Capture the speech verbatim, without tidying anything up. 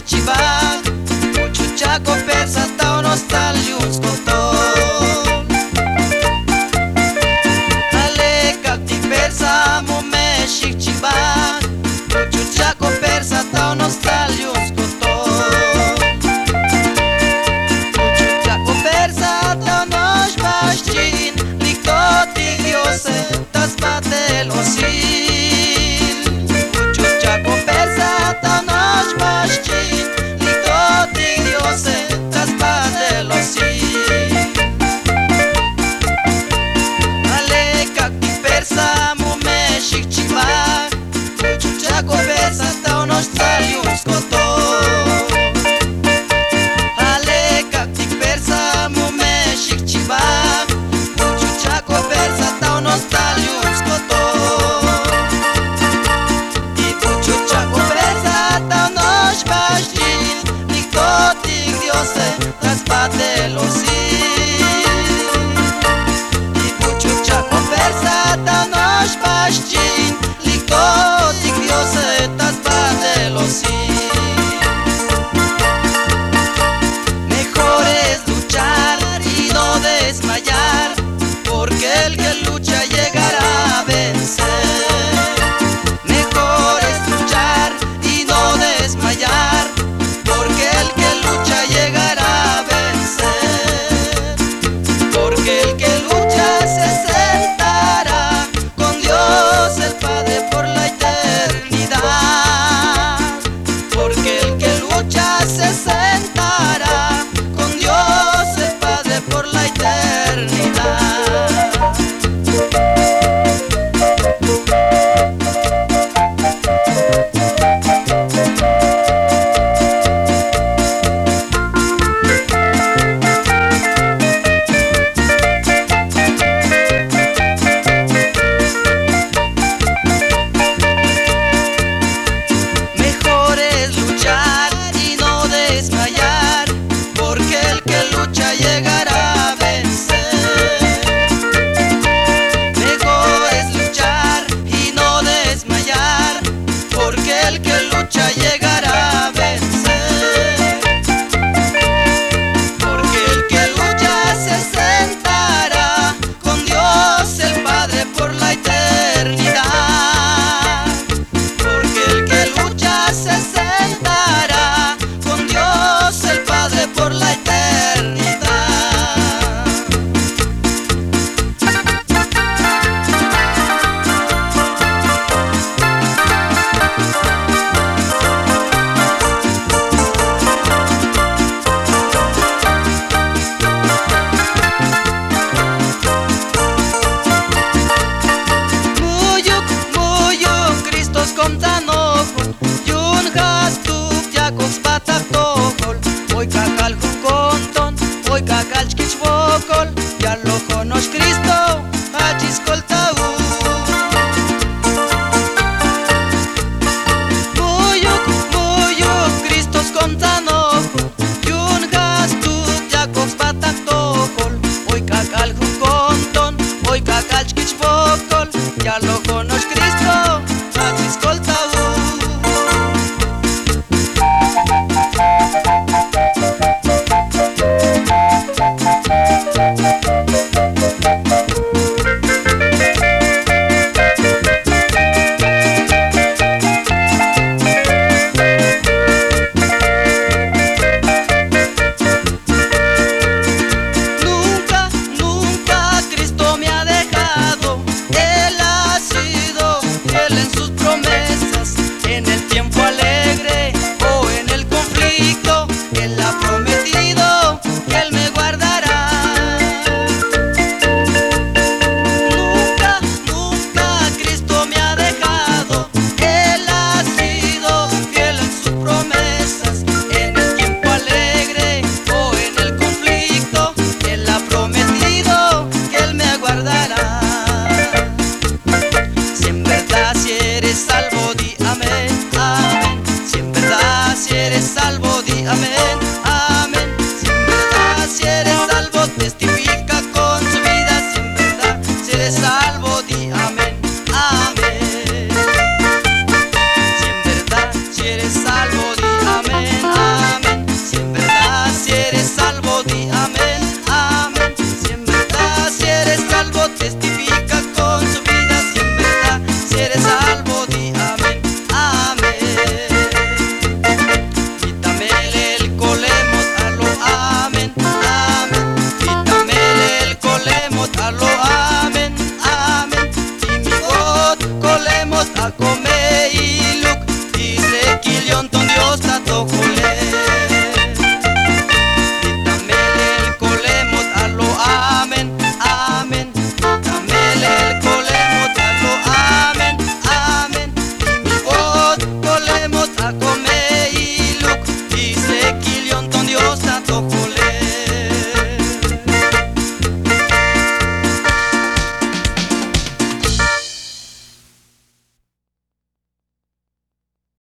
chichiba, uchuchaco persa tao nostalgius koton. Ale kakti persa mo me chichiba, uchuchaco persa tao nostalgius koton. Uchuchaco persa tao nos bastin, likoti diose tas batelosin. Nostalgius koton. Ale kakti persa mo me shikchiba, uchuchaco persa tao nostalgius koton. I uchuchaco persa tao nos bastin, likotik diose tas batelosin. I uchuchaco persa tao nos bastin, likotik diose tas mejor es luchar y no desmayar, porque el que lucha llegará a vencer. Mejor es luchar y no desmayar, porque el que lucha llegará a vencer. Porque el que lucha se sentará con Dios el Padre por la eternidad. Se sentará con Dios el Padre por la eternidad. Mejor es luchar, porque el que lucha llegará a vencer. Mejor es luchar y no desmayar, porque el que lucha llegará a vencer. Porque el que lucha se sentará con Dios el Padre por la eternidad. Porque el que lucha se sentará con Dios el Padre por la eternidad. Muyuk, muyuk, Cristos komtanokol, yun hastuk yakos batakokol. Hoy kakal jukonton, hoy kakal chkichbokol, ya lo conos Cristo, achiskoltau. Muyuk, muyuk, Cristos komtanokol, yun hastuk yakos batakokol. Hoy kakal jukonton, hoy kakal chkichbokol, ya lo conos Cristo, achiskoltau. Nunca, nunca Cristo me ha dejado. Él ha sido fiel en sus promesas, en el tiempo alegre o en el conflicto. Él ha prometido que Él me guardará. Nunca, nunca Cristo me ha dejado. Él ha sido fiel en sus promesas, en el tiempo alegre o en el conflicto. Él ha prometido que Él me guardará. Si en verdad si eres salvo, di amén, amén. Si en verdad si eres salvo, di amén.